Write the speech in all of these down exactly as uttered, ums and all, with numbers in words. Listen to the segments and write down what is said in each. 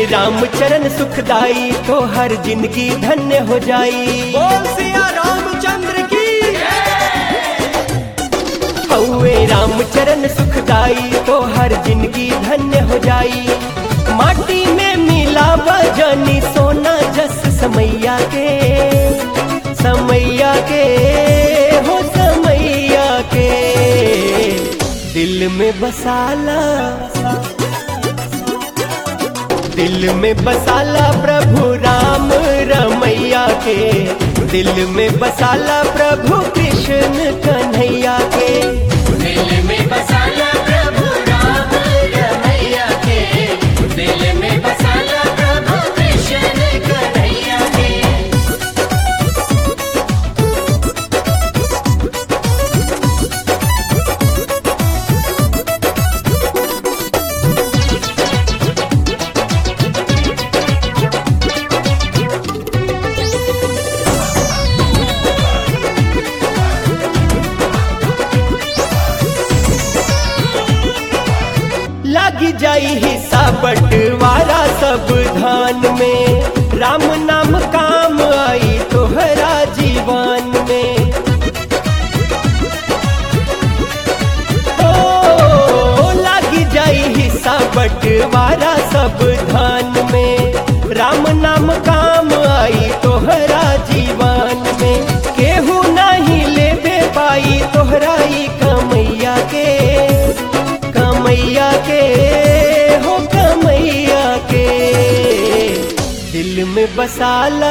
राम चरण सुखदाई तो हर जिंदगी धन्य हो जाई। बोल सिया रामचंद्र की। हौवे राम चरण सुखदाई तो हर जिंदगी धन्य हो जाई। माटी में मिला बजनी सोना जस समैया के, समैया के हो समैया के। दिल में बसाला, दिल में बसाला प्रभु राम रमैया के। दिल में बसाला प्रभु कृष्ण कन्हैया के। दिल में बसाला प्रभु राम रमैया के। दिल में बसाला प्रभु कृष्ण कन्हैया के। लागी जाई हिस्सा बंटवारा सब धान में। राम नाम काम आई तोहरा जीवन में। ओ लागी जाई हिस्सा बंटवारा सब धान में। राम नाम काम आई तोहरा जीवन में। केहू नहीं लेबे पाई तोहरा ई कमैया के, कमैया के हो कमैया के। दिल में बसाला,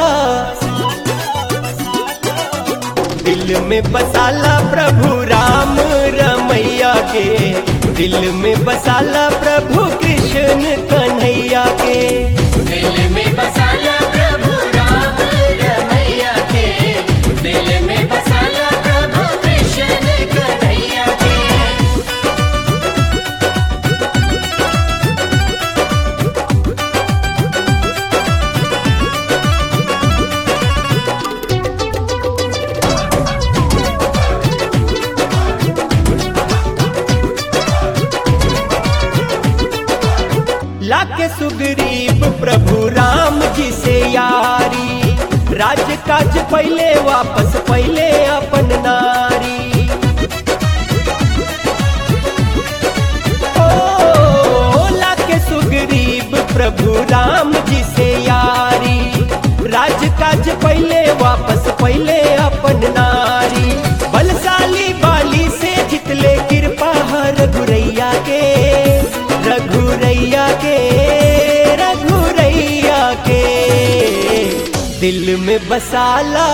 दिल में बसाला प्रभु राम रमैया के। दिल में बसाला प्रभु कृष्ण कन्हैया के। दिल में बसाला प्रभु राम रमैया के। दिल में बसाला प्रभु कृष्ण कन्हैया के। लाके सुग्रीव प्रभु राम जी से यारी। राज काज पहले वापस पहले अपन नारी। ओ लाके सुग्रीव प्रभु राम जी से यारी। राज काज पहले वापस पहले अपन नारी। बलशाली बाली से जितले कृपा रघुरैया के, रघुरैया के, रघुरैया के। दिल में बसाला,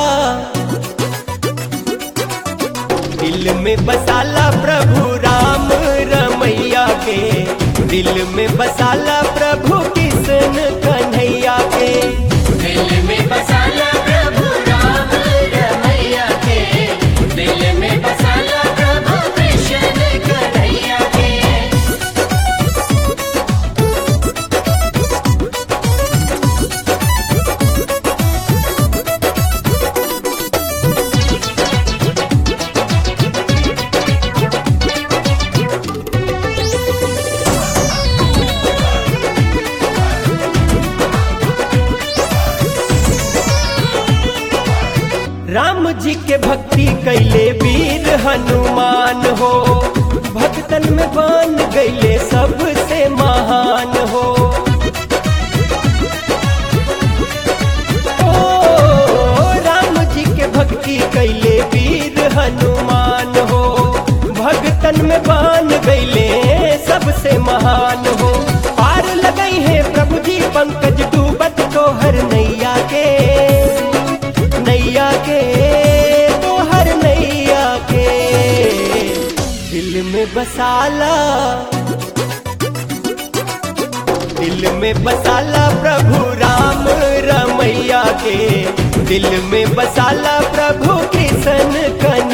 दिल में बसाला प्रभु राम रमैया के। दिल में बसाला प्रभु कृष्ण कन्हैया के। दिल में बसाला प्रभु राम रमैया के। दिल में बसाला प्रभु कृष्ण कन्हैया के। राम जी के भक्ति कैले वीर हनुमान हो। भक्तन में बन गईले सबसे महान हो। ओ राम जी के भक्ति कैले वीर हनुमान हो। भक्तन में बन गईले सबसे महान हो। पार लगई है प्रभु जी पंकज डूबत तोहर नैया के, नैया के तोहर नैया के। दिल में बसाला, दिल में बसाला प्रभु राम रमैया के। दिल में बसाला प्रभु कृष्ण कन्हैया